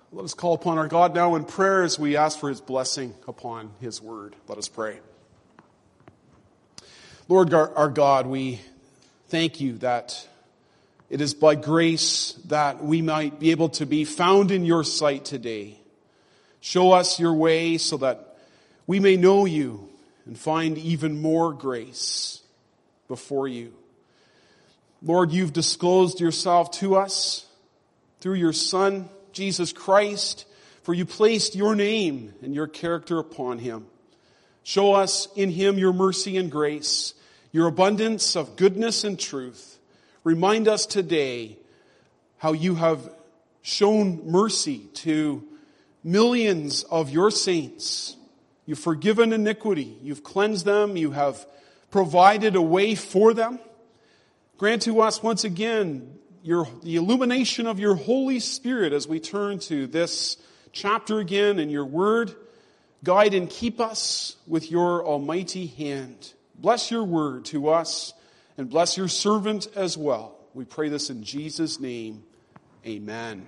Let us call upon our God now in prayer as we ask for His blessing upon His word. Let us pray. Lord our God, we thank you that it is by grace that we might be able to be found in your sight today. Show us your way so that we may know you and find even more grace before you. Lord, you've disclosed yourself to us through your Son, Jesus Christ, for you placed your name and your character upon him. Show us in him your mercy and grace, your abundance of goodness and truth. Remind us today how you have shown mercy to millions of your saints. You've forgiven iniquity. You've cleansed them. You have provided a way for them. Grant to us once again the illumination of your Holy Spirit as we turn to this chapter again in your word. Guide and keep us with your almighty hand. Bless your word to us and bless your servant as well. We pray this in Jesus' name. Amen.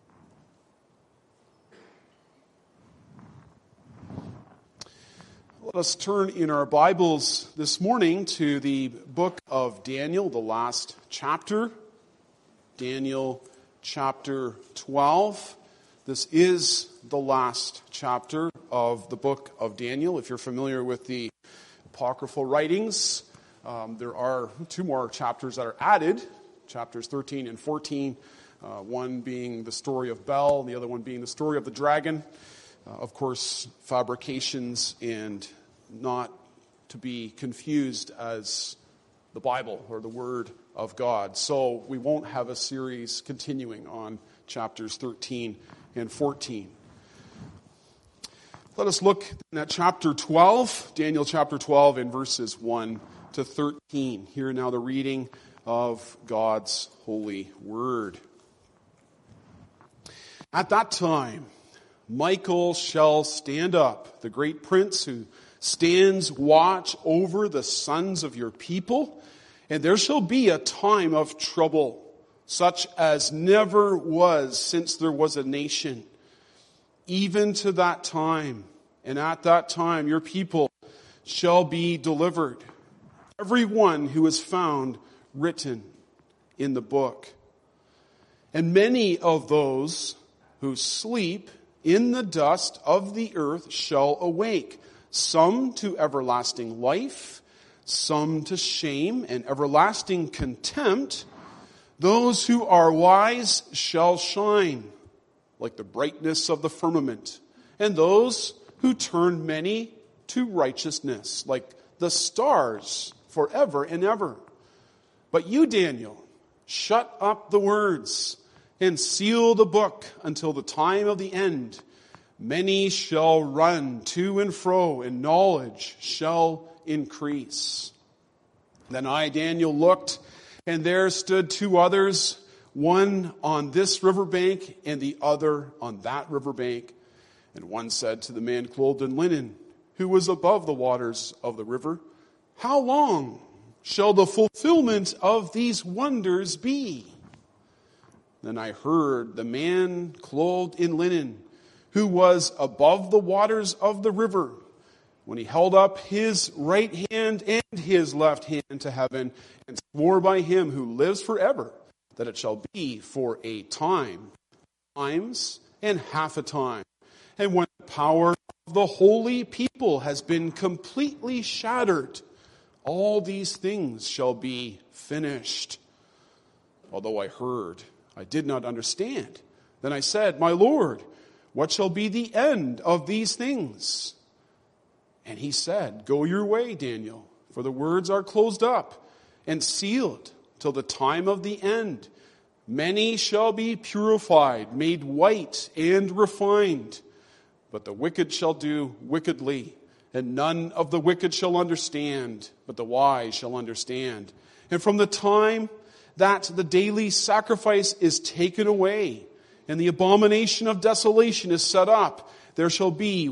Let us turn in our Bibles this morning to the book of Daniel, the last chapter. Daniel chapter 12. This is the last chapter of the book of Daniel. If you're familiar with the apocryphal writings, there are two more chapters that are added, chapters 13 and 14, one being the story of Bel, the other one being the story of the dragon. Of course, fabrications and not to be confused as the Bible or the Word of God. So we won't have a series continuing on chapters 13 and 14. Let us look at chapter 12, Daniel chapter 12 in verses 1 to 13. Hear now the reading of God's holy word. At that time, Michael shall stand up, the great prince who stands watch over the sons of your people, and there shall be a time of trouble, such as never was since there was a nation, even to that time. And at that time your people shall be delivered, every one who is found written in the book. And many of those who sleep in the dust of the earth shall awake, some to everlasting life, some to shame and everlasting contempt. Those who are wise shall shine like the brightness of the firmament, and those who turn many to righteousness like the stars forever and ever. But you, Daniel, shut up the words and seal the book until the time of the end. Many shall run to and fro, and knowledge shall increase. Then I, Daniel, looked, and there stood two others, one on this riverbank and the other on that riverbank. And one said to the man clothed in linen, who was above the waters of the river, how long shall the fulfillment of these wonders be? Then I heard the man clothed in linen, who was above the waters of the river, when he held up his right hand and his left hand to heaven, and swore by him who lives forever, that it shall be for a time, times, and half a time. And when the power of the holy people has been completely shattered, all these things shall be finished. Although I heard, I did not understand. Then I said, my Lord, what shall be the end of these things? And he said, go your way, Daniel, for the words are closed up and sealed till the time of the end. Many shall be purified, made white and refined. But the wicked shall do wickedly, and none of the wicked shall understand, but the wise shall understand. And from the time that the daily sacrifice is taken away, and the abomination of desolation is set up, there shall be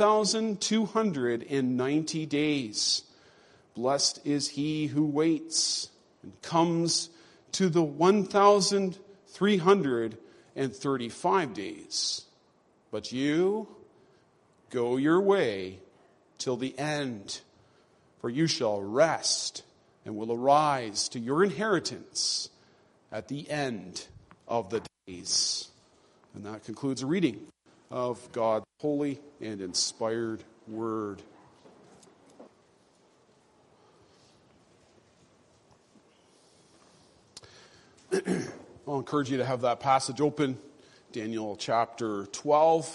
1,290 days. Blessed is he who waits and comes to the 1,335 days. But you go your way till the end, for you shall rest and will arise to your inheritance at the end of the days. And that concludes a reading of God's holy and inspired word. I'll encourage you to have that passage open, Daniel chapter 12.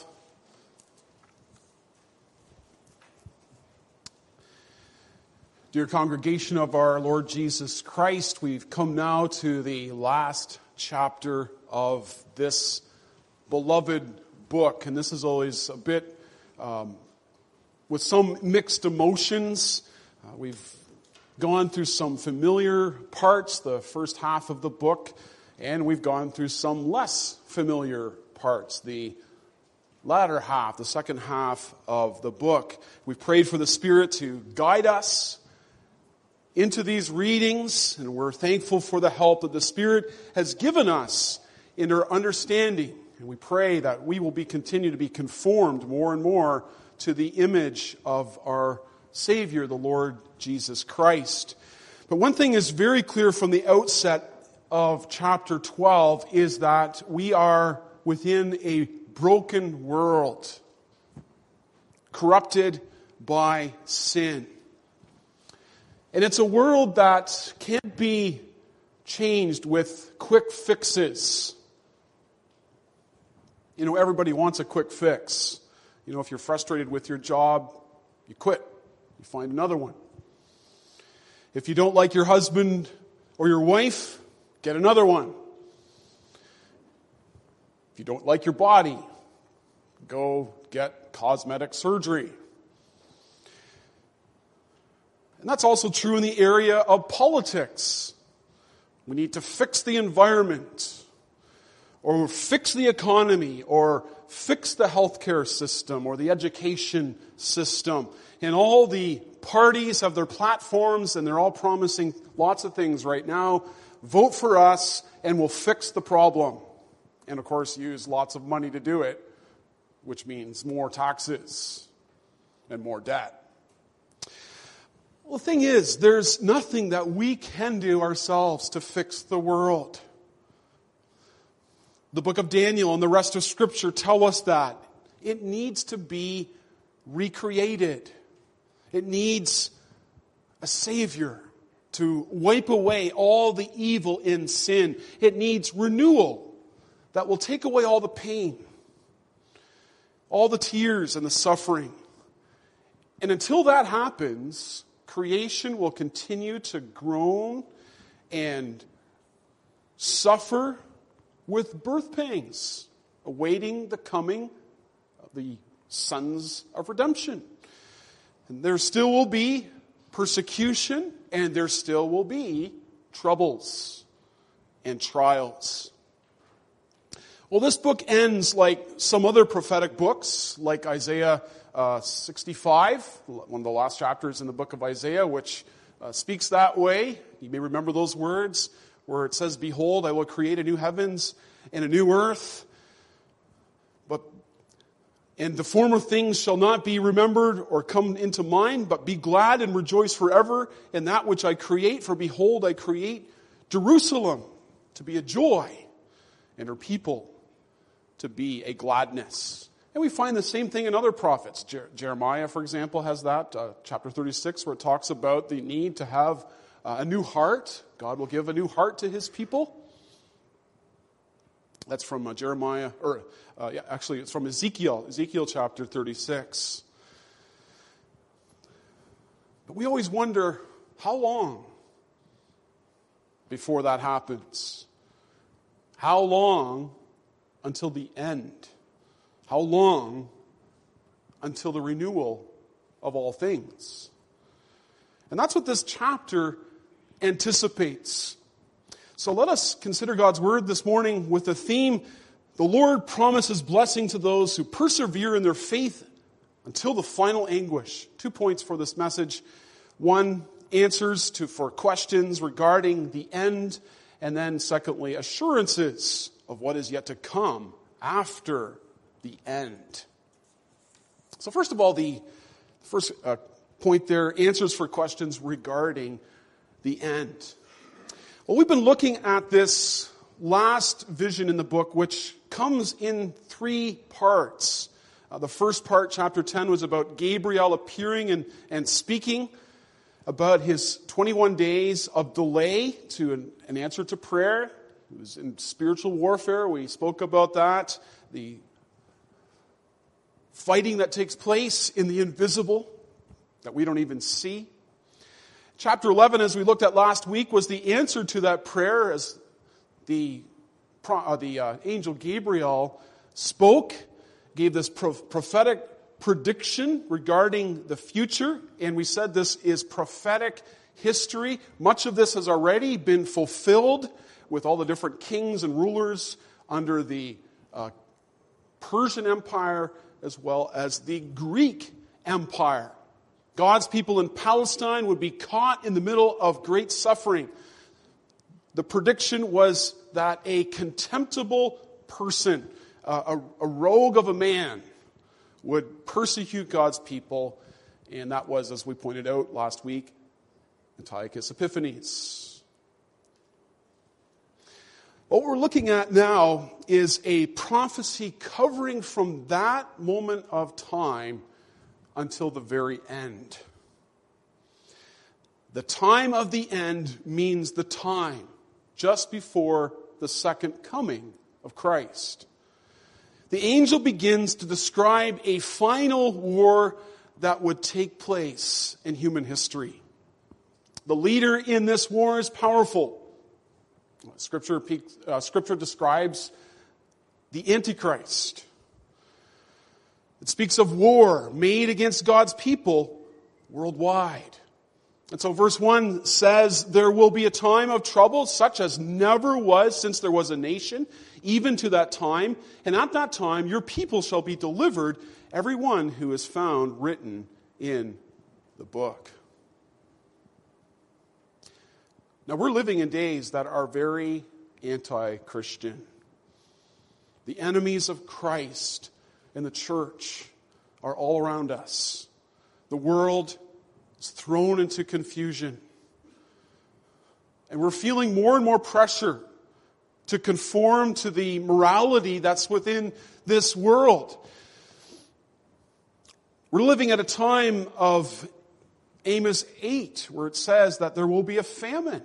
Dear congregation of our Lord Jesus Christ, we've come now to the last chapter of this beloved book. And this is always a bit with some mixed emotions. We've gone through some familiar parts, the first half of the book, and we've gone through some less familiar parts, the latter half, the second half of the book. We've prayed for the Spirit to guide us into these readings, and we're thankful for the help that the Spirit has given us in our understanding. And we pray that we will continue to be conformed more and more to the image of our Savior, the Lord Jesus Christ. But one thing is very clear from the outset of chapter 12 is that we are within a broken world, corrupted by sin. And it's a world that can't be changed with quick fixes. You know, everybody wants a quick fix. You know, if you're frustrated with your job, you quit. You find another one. If you don't like your husband or your wife, get another one. If you don't like your body, go get cosmetic surgery. And that's also true in the area of politics. We need to fix the environment, or fix the economy, or fix the healthcare system, or the education system. And all the parties have their platforms, and they're all promising lots of things right now. Vote for us, and we'll fix the problem. And of course, use lots of money to do it, which means more taxes and more debt. Well, the thing is, there's nothing that we can do ourselves to fix the world. The book of Daniel and the rest of Scripture tell us that. It needs to be recreated. It needs a Savior to wipe away all the evil in sin. It needs renewal that will take away all the pain, all the tears and the suffering. And until that happens, creation will continue to groan and suffer with birth pangs, awaiting the coming of the sons of redemption. And there still will be persecution, and there still will be troubles and trials. Well, this book ends like some other prophetic books, like Isaiah 65, one of the last chapters in the book of Isaiah, which speaks that way. You may remember those words where it says, "Behold, I will create a new heavens and a new earth. And the former things shall not be remembered or come into mind, but be glad and rejoice forever in that which I create. For behold, I create Jerusalem to be a joy, and her people to be a gladness." And we find the same thing in other prophets. Jeremiah, for example, has that, chapter 36, where it talks about the need to have a new heart. God will give a new heart to his people. That's from Jeremiah, actually it's from Ezekiel chapter 36. But we always wonder, how long before that happens? How long until the end? How long until the renewal of all things? And that's what this chapter anticipates. So let us consider God's word this morning with the theme, the Lord promises blessing to those who persevere in their faith until the final anguish. 2 points for this message. One, answers for questions regarding the end. And then secondly, assurances of what is yet to come after the end. So first of all, the first point there, answers for questions regarding the end. Well, we've been looking at this last vision in the book, which comes in 3 parts. The first part, chapter 10, was about Gabriel appearing and speaking about his 21 days of delay to an answer to prayer. It was in spiritual warfare. We spoke about that. The fighting that takes place in the invisible that we don't even see. Chapter 11, as we looked at last week, was the answer to that prayer as the angel Gabriel spoke, gave this prophetic prediction regarding the future, and we said this is prophetic history. Much of this has already been fulfilled with all the different kings and rulers under the Persian Empire as well as the Greek Empire. God's people in Palestine would be caught in the middle of great suffering. The prediction was that a contemptible person, a rogue of a man, would persecute God's people, and that was, as we pointed out last week, Antiochus Epiphanes. What we're looking at now is a prophecy covering from that moment of time until the very end. The time of the end means the time just before the second coming of Christ. The angel begins to describe a final war that would take place in human history. The leader in this war is powerful. Scripture describes the Antichrist. It speaks of war made against God's people worldwide. And so verse 1 says, there will be a time of trouble such as never was since there was a nation, even to that time. And at that time, your people shall be delivered, every one who is found written in the book. Now, we're living in days that are very anti-Christian. The enemies of Christ and the church are all around us. The world is thrown into confusion. And we're feeling more and more pressure to conform to the morality that's within this world. We're living at a time of Amos 8, where it says that there will be a famine.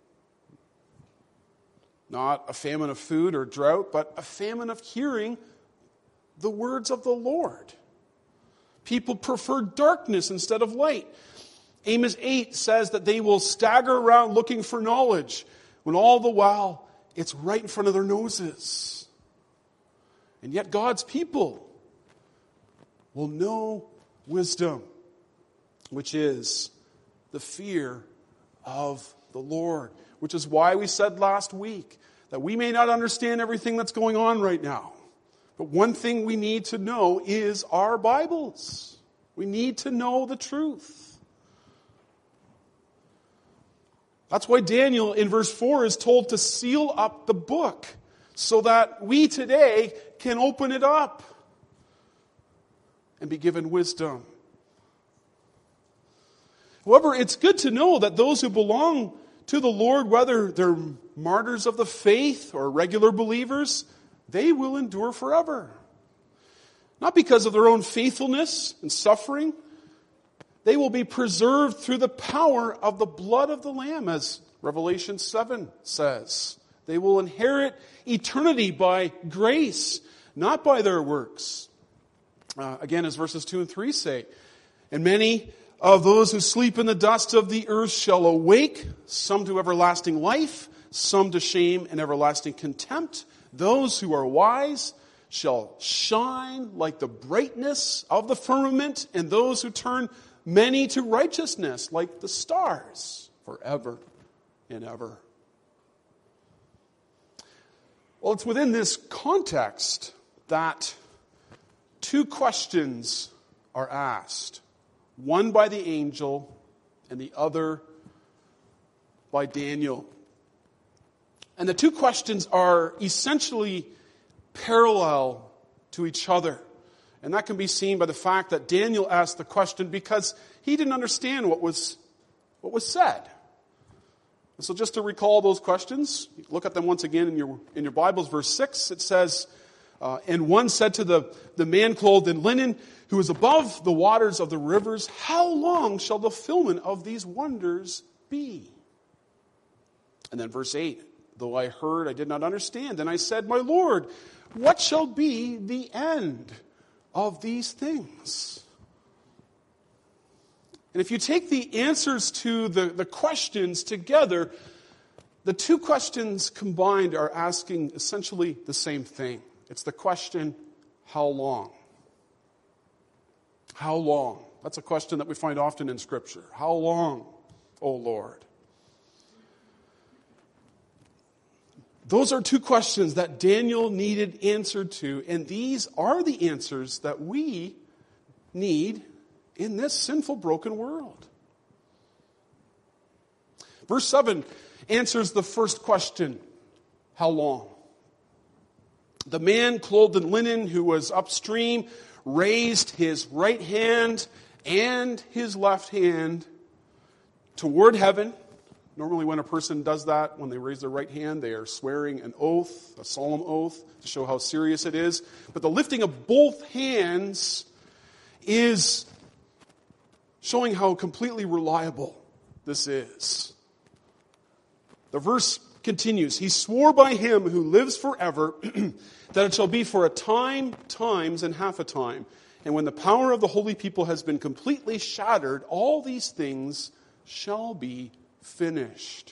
Not a famine of food or drought, but a famine of hearing the words of the Lord. People prefer darkness instead of light. Amos 8 says that they will stagger around looking for knowledge, when all the while it's right in front of their noses. And yet God's people will know wisdom, which is the fear of the Lord. Which is why we said last week that we may not understand everything that's going on right now. But one thing we need to know is our Bibles. We need to know the truth. That's why Daniel in verse 4 is told to seal up the book so that we today can open it up and be given wisdom. However, it's good to know that those who belong to the Lord, whether they're martyrs of the faith or regular believers, they will endure forever. Not because of their own faithfulness and suffering. They will be preserved through the power of the blood of the Lamb, as Revelation 7 says. They will inherit eternity by grace, not by their works. Again, as verses 2 and 3 say, and many of those who sleep in the dust of the earth shall awake, some to everlasting life, some to shame and everlasting contempt. Those who are wise shall shine like the brightness of the firmament, and those who turn many to righteousness like the stars forever and ever. Well, it's within this context that 2 questions are asked. One by the angel and the other by Daniel. And the 2 questions are essentially parallel to each other. And that can be seen by the fact that Daniel asked the question because he didn't understand what was said. And so just to recall those questions, look at them once again in your Bibles. Verse 6, it says, and one said to the man clothed in linen, who is above the waters of the rivers, how long shall the fulfillment of these wonders be? And then verse 8, though I heard, I did not understand. And I said, my Lord, what shall be the end of these things? And if you take the answers to the questions together, the two questions combined are asking essentially the same thing. It's the question, how long? How long? That's a question that we find often in Scripture. How long, O Lord? Those are two questions that Daniel needed answered to, and these are the answers that we need in this sinful, broken world. Verse 7 answers the first question, how long? The man clothed in linen who was upstream raised his right hand and his left hand toward heaven. Normally when a person does that, when they raise their right hand, they are swearing an oath, a solemn oath, to show how serious it is. But the lifting of both hands is showing how completely reliable this is. The verse continues, he swore by him who lives forever that it shall be for a time, times, and half a time. And when the power of the holy people has been completely shattered, all these things shall be finished.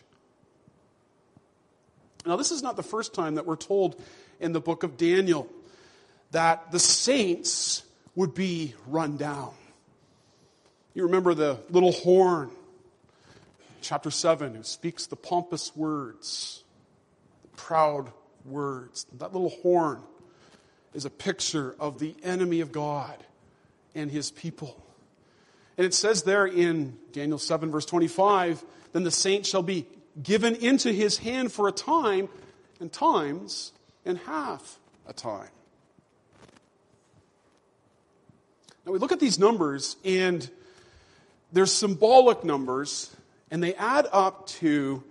Now, this is not the first time that we're told in the book of Daniel that the saints would be run down. You remember the little horn, chapter 7, who speaks the pompous words, the proud words. That little horn is a picture of the enemy of God and his people. And it says there in Daniel 7, verse 25, then the saint shall be given into his hand for a time, and times, and half a time. Now we look at these numbers, and they're symbolic numbers, and they add up to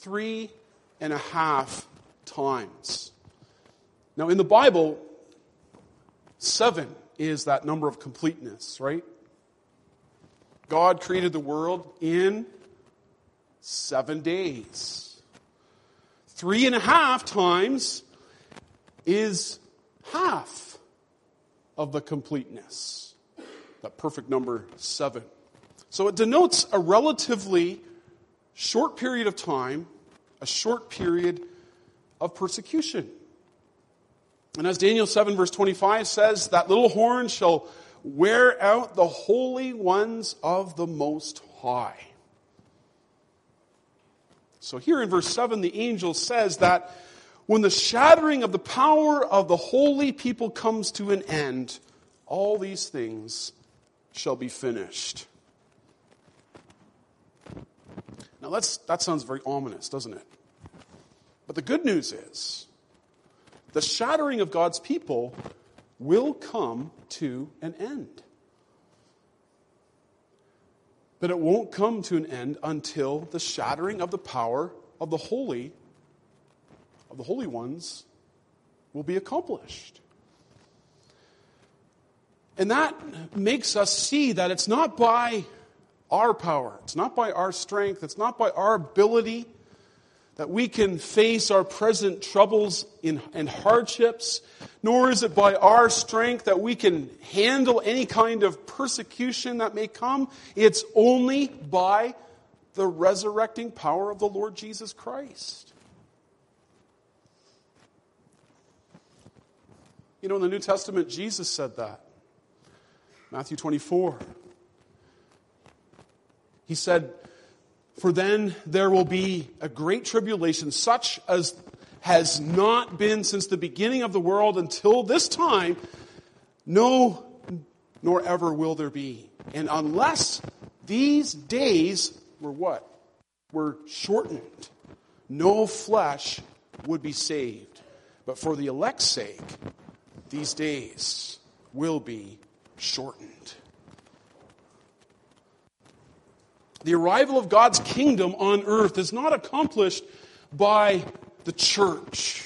3.5 times. Now in the Bible, 7 is that number of completeness, right? God created the world in 7 days. 3.5 times is half of the completeness. That perfect number 7. So it denotes a relatively short period of time, a short period of persecution. And as Daniel 7 verse 25 says, that little horn shall wear out the holy ones of the Most High. So here in verse 7, the angel says that when the shattering of the power of the holy people comes to an end, all these things shall be finished. Now that sounds very ominous, doesn't it? But the good news is, the shattering of God's people will come to an end. But it won't come to an end until the shattering of the power of the holy ones will be accomplished. And that makes us see that it's not by our power, it's not by our strength, it's not by our ability that we can face our present troubles and hardships, nor is it by our strength that we can handle any kind of persecution that may come. It's only by the resurrecting power of the Lord Jesus Christ. You know, in the New Testament, Jesus said that. Matthew 24. He said, for then there will be a great tribulation, such as has not been since the beginning of the world until this time, no, nor ever will there be. And unless these days were what? Were shortened, no flesh would be saved. But for the elect's sake, these days will be shortened. The arrival of God's kingdom on earth is not accomplished by the church.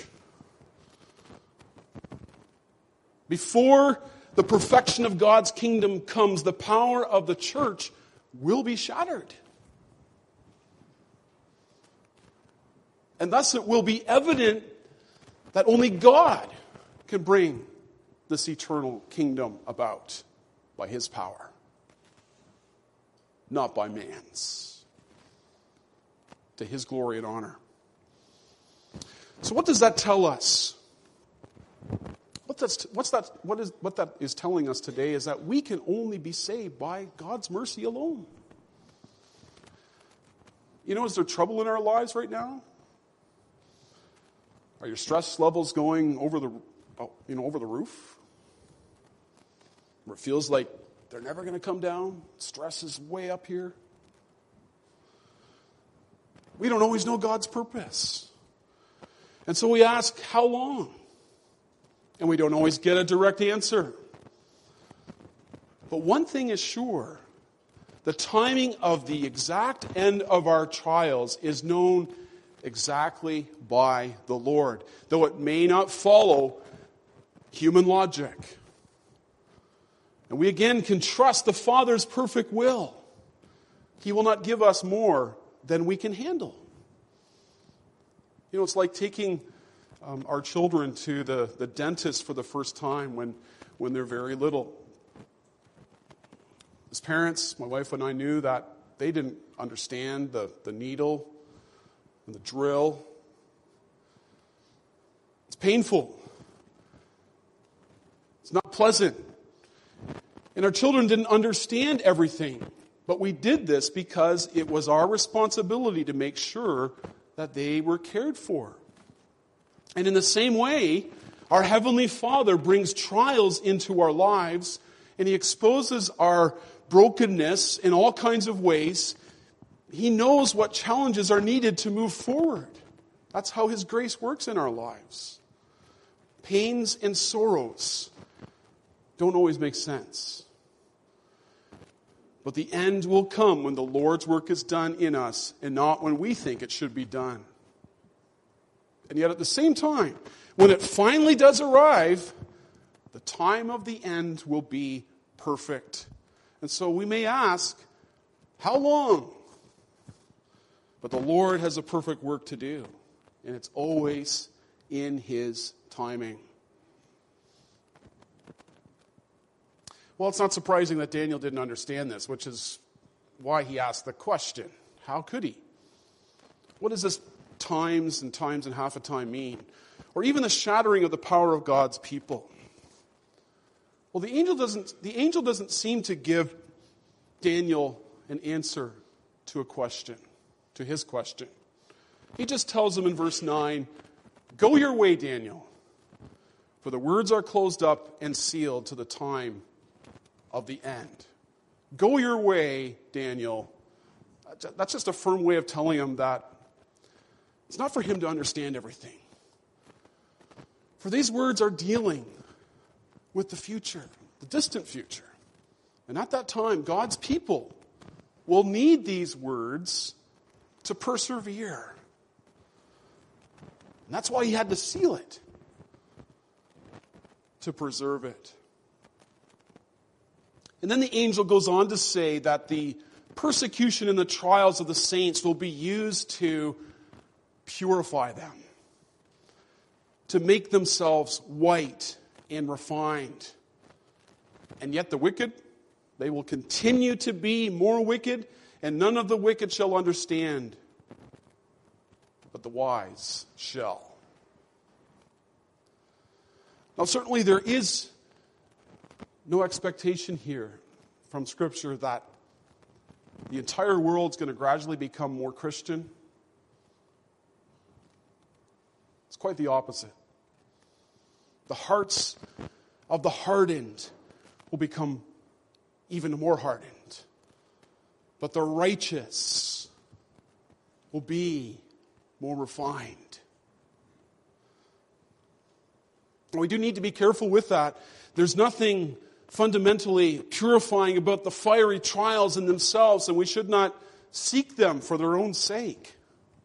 Before the perfection of God's kingdom comes, the power of the church will be shattered. And thus it will be evident that only God can bring this eternal kingdom about by his power, not by man's, to his glory and honor. So what does that tell us? What that is telling us today is that we can only be saved by God's mercy alone. You know, is there trouble in our lives right now? Are your stress levels going over the roof? Where it feels like they're never going to come down? Stress is way up here. We don't always know God's purpose. And so we ask, how long? And we don't always get a direct answer. But one thing is sure, the timing of the exact end of our trials is known exactly by the Lord, though it may not follow human logic. And we again can trust the Father's perfect will. He will not give us more than we can handle. You know, it's like taking our children to the dentist for the first time when they're very little. As parents, my wife and I knew that they didn't understand the needle and the drill. It's painful. It's not pleasant. And our children didn't understand everything. But we did this because it was our responsibility to make sure that they were cared for. And in the same way, our Heavenly Father brings trials into our lives, and He exposes our brokenness in all kinds of ways. He knows what challenges are needed to move forward. That's how His grace works in our lives. Pains and sorrows don't always make sense. But the end will come when the Lord's work is done in us and not when we think it should be done. And yet at the same time, when it finally does arrive, the time of the end will be perfect. And so we may ask, how long? But the Lord has a perfect work to do, and it's always in His timing. Well, it's not surprising that Daniel didn't understand this, which is why he asked the question. How could he? What does this times and half a time mean? Or even the shattering of the power of God's people? Well, the angel doesn't seem to give Daniel an answer to a question, to his question. He just tells him in verse 9, "Go your way, Daniel, for the words are closed up and sealed to the time of the end." Go your way, Daniel. That's just a firm way of telling him that it's not for him to understand everything. For these words are dealing with the future, the distant future. And at that time, God's people will need these words to persevere. And that's why He had to seal it, to preserve it. And then the angel goes on to say that the persecution and the trials of the saints will be used to purify them, to make themselves white and refined. And yet the wicked, they will continue to be more wicked, and none of the wicked shall understand, but the wise shall. Now certainly there is no expectation here from Scripture that the entire world's going to gradually become more Christian. It's quite the opposite. The hearts of the hardened will become even more hardened. But the righteous will be more refined. We do need to be careful with that. There's nothing fundamentally purifying about the fiery trials in themselves, and we should not seek them for their own sake.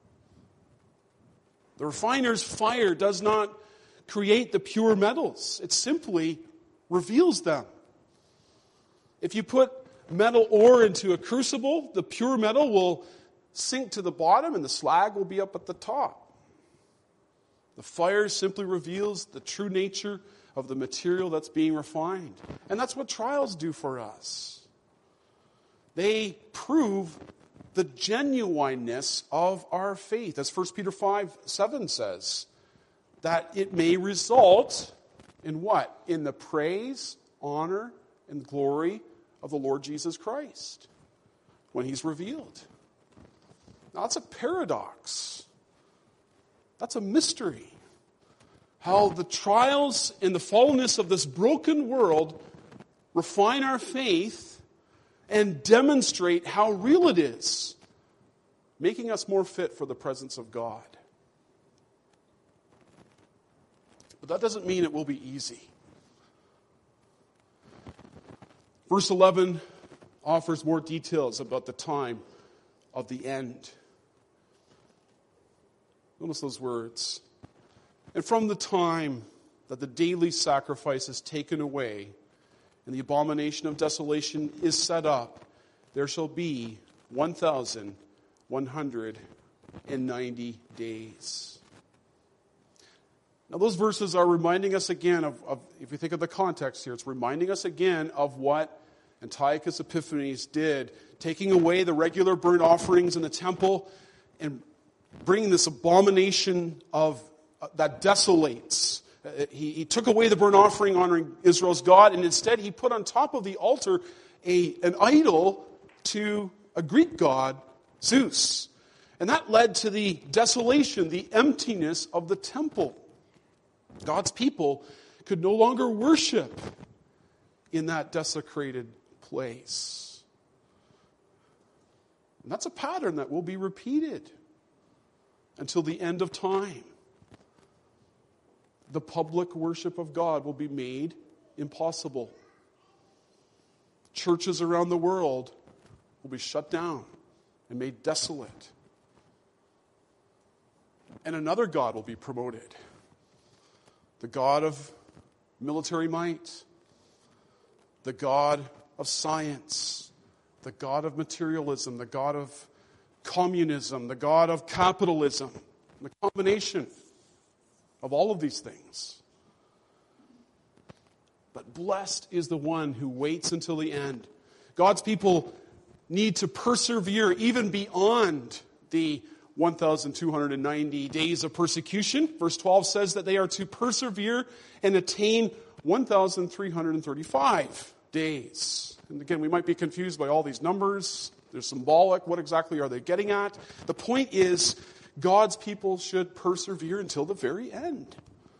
The refiner's fire does not create the pure metals. It simply reveals them. If you put metal ore into a crucible, the pure metal will sink to the bottom and the slag will be up at the top. The fire simply reveals the true nature of the material that's being refined. And that's what trials do for us. They prove the genuineness of our faith. As 1 Peter 5:7 says, that it may result in what? In the praise, honor, and glory of the Lord Jesus Christ when he's revealed. Now that's a paradox. That's a mystery. How the trials and the fallenness of this broken world refine our faith and demonstrate how real it is, making us more fit for the presence of God. But that doesn't mean it will be easy. Verse 11 offers more details about the time of the end. Notice those words. And from the time that the daily sacrifice is taken away and the abomination of desolation is set up, there shall be 1,190 days. Now those verses are reminding us again of, if you think of the context here, it's reminding us again of what Antiochus Epiphanes did, taking away the regular burnt offerings in the temple and bringing this abomination of that desolates. He took away the burnt offering honoring Israel's God, and instead he put on top of the altar an idol to a Greek god, Zeus. And that led to the desolation, the emptiness of the temple. God's people could no longer worship in that desecrated place. And that's a pattern that will be repeated until the end of time. The public worship of God will be made impossible. Churches around the world will be shut down and made desolate. And another God will be promoted. The God of military might, the God of science, the God of materialism, the God of communism, the God of capitalism, the combination of all of these things. But blessed is the one who waits until the end. God's people need to persevere even beyond the 1,290 days of persecution. Verse 12 says that they are to persevere and attain 1,335 days. And again, we might be confused by all these numbers. They're symbolic. What exactly are they getting at? The point is, God's people should persevere until the very end.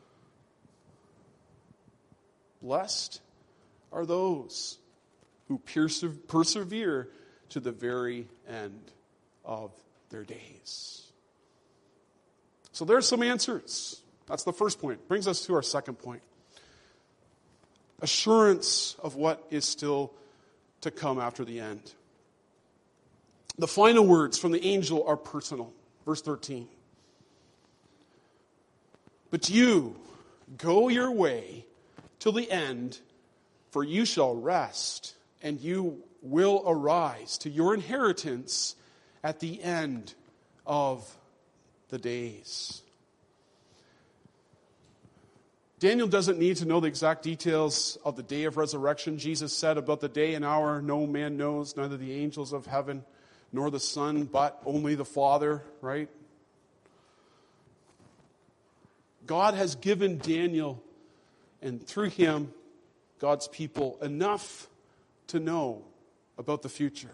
Blessed are those who persevere to the very end of their days. So there's some answers. That's the first point. Brings us to our second point. Assurance of what is still to come after the end. The final words from the angel are personal. Verse 13. But you go your way till the end, for you shall rest, and you will arise to your inheritance at the end of the days. Daniel doesn't need to know the exact details of the day of resurrection. Jesus said about the day and hour no man knows, neither the angels of heaven nor the Son, but only the Father, right? God has given Daniel, and through him, God's people, enough to know about the future.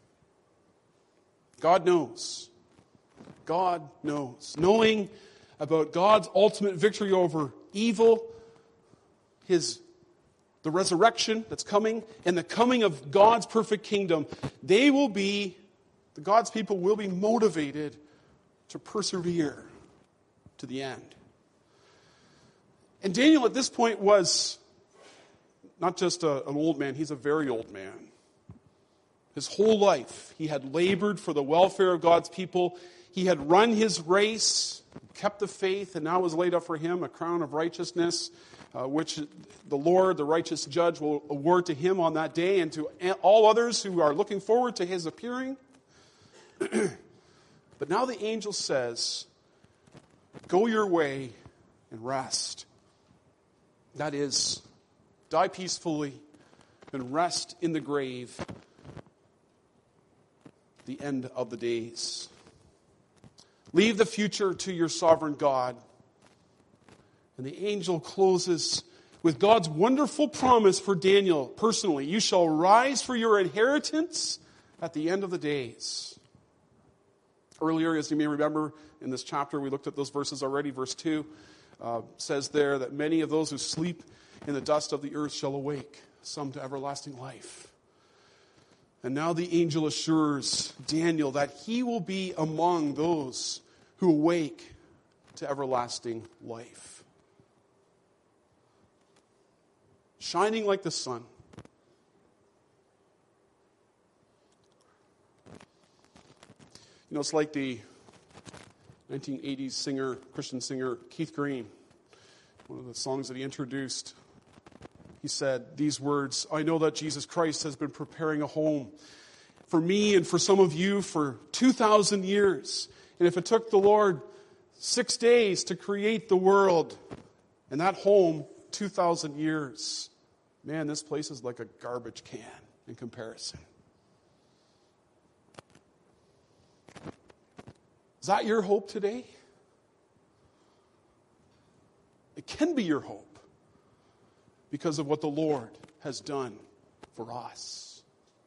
God knows. God knows. Knowing about God's ultimate victory over evil, the resurrection that's coming, and the coming of God's perfect kingdom, God's people will be motivated to persevere to the end. And Daniel at this point was not just an old man, he's a very old man. His whole life, he had labored for the welfare of God's people. He had run his race, kept the faith, and now was laid up for him a crown of righteousness, which the Lord, the righteous judge, will award to him on that day and to all others who are looking forward to his appearing. But now the angel says, go your way and rest. That is, die peacefully and rest in the grave, the end of the days. Leave the future to your sovereign God. And the angel closes with God's wonderful promise for Daniel personally. You shall rise for your inheritance at the end of the days. Earlier, as you may remember, in this chapter, we looked at those verses already. Verse 2 says there that many of those who sleep in the dust of the earth shall awake, some to everlasting life. And now the angel assures Daniel that he will be among those who awake to everlasting life. Shining like the sun. You know, it's like the 1980s singer, Christian singer, Keith Green. One of the songs that he introduced, he said these words, I know that Jesus Christ has been preparing a home for me and for some of you for 2,000 years. And if it took the Lord 6 days to create the world and that home 2,000 years, man, this place is like a garbage can in comparison. Is that your hope today? It can be your hope because of what the Lord has done for us.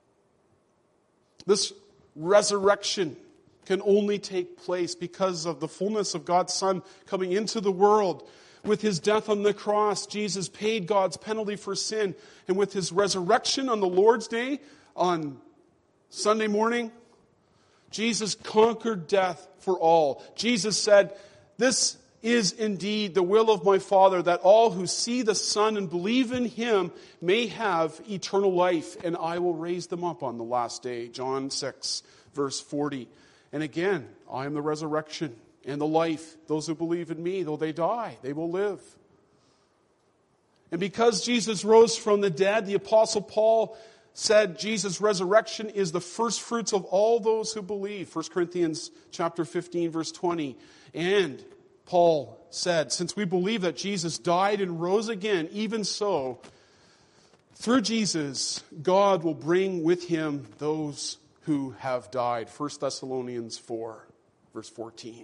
This resurrection can only take place because of the fullness of God's Son coming into the world. With his death on the cross, Jesus paid God's penalty for sin. And with his resurrection on the Lord's Day, on Sunday morning, Jesus conquered death for all. Jesus said, this is indeed the will of my Father, that all who see the Son and believe in him may have eternal life, and I will raise them up on the last day. John 6, verse 40. And again, I am the resurrection and the life. Those who believe in me, though they die, they will live. And because Jesus rose from the dead, the Apostle Paul said Jesus' resurrection is the first fruits of all those who believe. 1 Corinthians chapter 15, verse 20. And Paul said, since we believe that Jesus died and rose again, even so, through Jesus, God will bring with him those who have died. 1 Thessalonians 4, verse 14.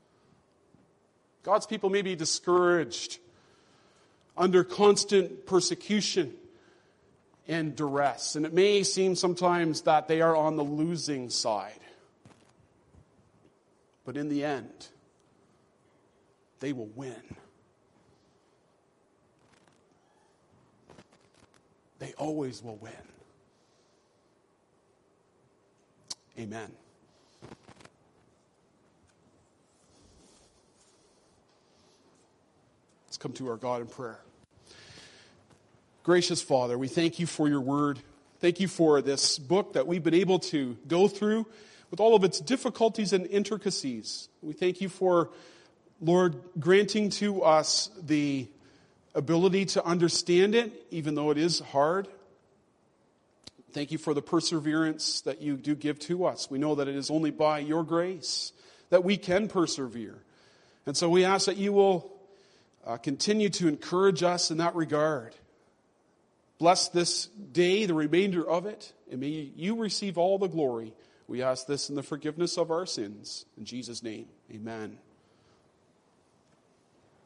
God's people may be discouraged under constant persecution and duress. And it may seem sometimes that they are on the losing side. But in the end, they will win. They always will win. Amen. Let's come to our God in prayer. Gracious Father, we thank you for your word. Thank you for this book that we've been able to go through with all of its difficulties and intricacies. We thank you for, Lord, granting to us the ability to understand it, even though it is hard. Thank you for the perseverance that you do give to us. We know that it is only by your grace that we can persevere. And so we ask that you will continue to encourage us in that regard. Bless this day, the remainder of it, and may you receive all the glory. We ask this in the forgiveness of our sins. In Jesus' name, amen.